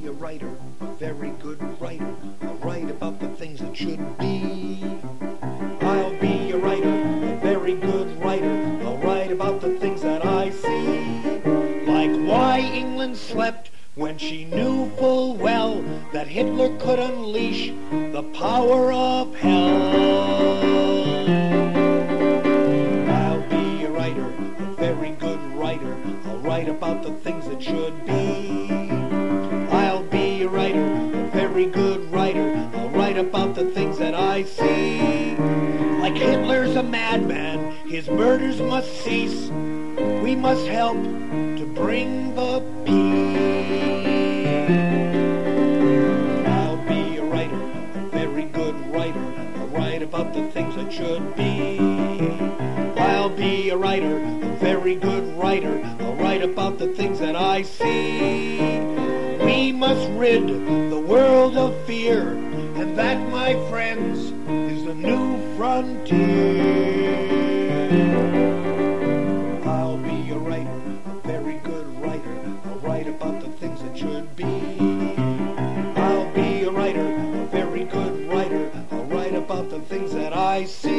a writer, a very good writer. I'll write about the things that should be. I'll be a writer, a very good writer. I'll write about the things that I see. Like why England slept when she knew full well that Hitler could unleash the power of hell. I'll be a writer, a very good writer. I'll write about the things that should be. I'll be a writer, a very good writer. I'll write about the things that I see. Like Hitler's a madman, his murders must cease. We must help to bring the peace. I'll be a writer, a very good writer. I'll write about the things that should be. I'll be a writer, a very good writer. I'll write about the things that I see. We must rid the world of fear, and that, my friends, is the new frontier. I'll be a writer, a very good writer. I'll write about the things that should be. I'll be a writer, a very good writer. I'll write about the things that I see.